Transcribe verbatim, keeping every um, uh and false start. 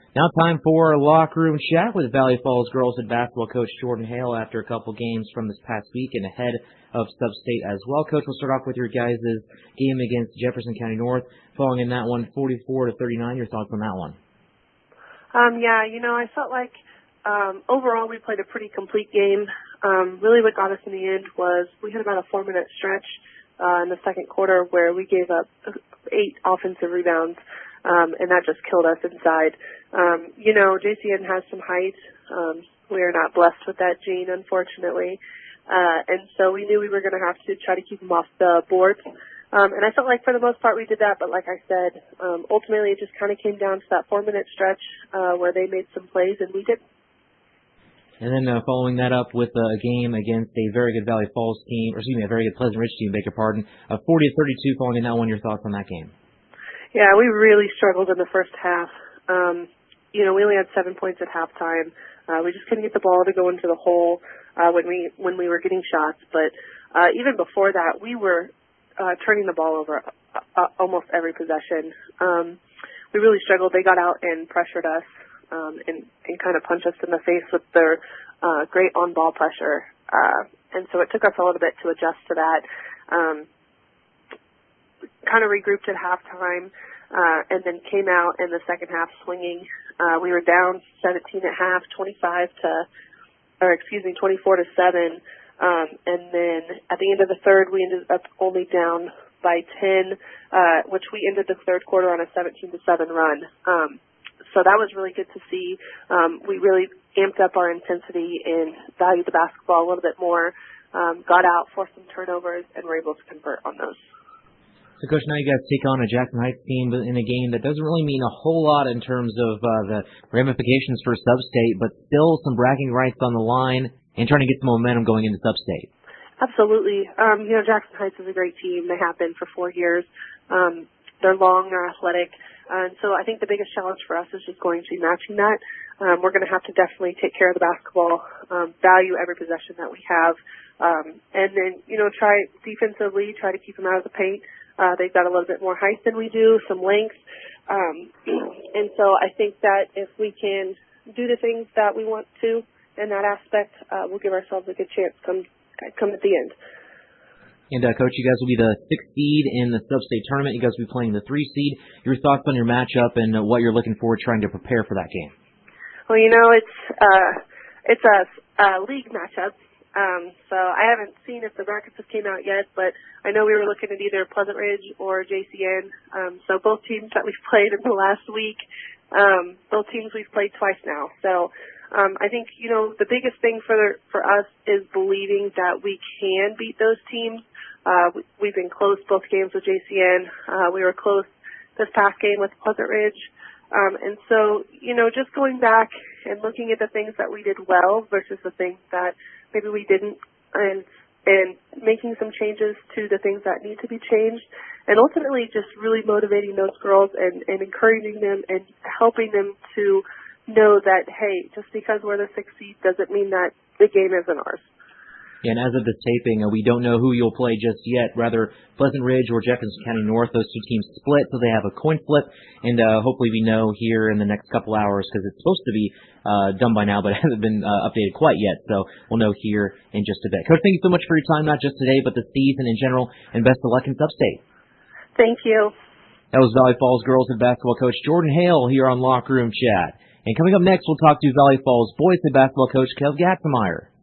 Now time for locker room chat with Valley Falls girls head basketball coach Jordan Hale after a couple games from this past week and ahead of Sub-State as well. Coach, we'll start off with your guys' game against Jefferson County North. Following in that one, forty-four to thirty-nine. Your thoughts on that one? Um, yeah, you know, I felt like um, overall we played a pretty complete game. Um, really what got us in the end was we had about a four-minute stretch uh, in the second quarter where we gave up eight offensive rebounds. Um, and that just killed us inside. Um, you know, J C N has some height. Um, we are not blessed with that gene, unfortunately. Uh, and so we knew we were going to have to try to keep them off the boards. Um, and I felt like for the most part we did that, but like I said, um, ultimately it just kind of came down to that four-minute stretch uh, where they made some plays and we didn't. And then uh, following that up with a game against a very good Valley Falls team, or excuse me, a very good Pleasant Ridge team, beg your pardon, uh, forty to thirty-two. Following in that one, your thoughts on that game? Yeah, we really struggled in the first half. Um, you know, we only had seven points at halftime. Uh, we just couldn't get the ball to go into the hole uh, when we when we were getting shots. But uh, even before that, we were uh, turning the ball over uh, almost every possession. Um, we really struggled. They got out and pressured us um, and, and kind of punched us in the face with their uh, great on-ball pressure. Uh, and so it took us a little bit to adjust to that. Um, kind of regrouped at halftime, uh, and then came out in the second half swinging. Uh, we were down seventeen at half, twenty-five to, or excuse me, twenty-four to seven. Um, and then at the end of the third, we ended up only down by ten, uh, which we ended the third quarter on a seventeen to seven run. Um, so that was really good to see. Um, we really amped up our intensity and valued the basketball a little bit more, um, got out, forced some turnovers, and were able to convert on those. So, Coach, now you guys take on a Jackson Heights team in a game that doesn't really mean a whole lot in terms of uh, the ramifications for Sub-State, but still some bragging rights on the line and trying to get some momentum going into Sub-State. Absolutely. Um, you know, Jackson Heights is a great team. They have been for four years. Um, they're long, they're athletic. Uh, and so I think the biggest challenge for us is just going to be matching that. Um, we're going to have to definitely take care of the basketball, um, value every possession that we have, um, and then, you know, try defensively, try to keep them out of the paint. Uh, they've got a little bit more height than we do, some length. Um, and so I think that if we can do the things that we want to in that aspect, uh, we'll give ourselves a good chance come come at the end. And, uh, Coach, you guys will be the sixth seed in the Sub-State tournament. You guys will be playing the three seed. Your thoughts on your matchup and uh, what you're looking forward trying to prepare for that game? Well, you know, it's uh, it's a, a league matchup. Um, so I haven't seen if the brackets have came out yet, but I know we were looking at either Pleasant Ridge or J C N. Um, so both teams that we've played in the last week, um, both teams we've played twice now. So um, I think, you know, the biggest thing for for us is believing that we can beat those teams. Uh, we, we've been close both games with J C N. Uh, we were close this past game with Pleasant Ridge. Um, and so, you know, just going back and looking at the things that we did well versus the things that maybe we didn't, and and making some changes to the things that need to be changed, and ultimately just really motivating those girls and, and encouraging them and helping them to know that, hey, just because we're the sixth seed doesn't mean that the game isn't ours. Yeah, and as of this taping, uh, we don't know who you'll play just yet. Rather, Pleasant Ridge or Jefferson County North, those two teams split, so they have a coin flip. And uh, hopefully we know here in the next couple hours, because it's supposed to be uh, done by now, but it hasn't been uh, updated quite yet. So we'll know here in just a bit. Coach, thank you so much for your time, not just today, but the season in general, and best of luck in Sub-State. Thank you. That was Valley Falls girls head basketball coach Jordan Hale here on Locker Room Chat. And coming up next, we'll talk to Valley Falls boys head basketball coach Kev Gatzemeyer.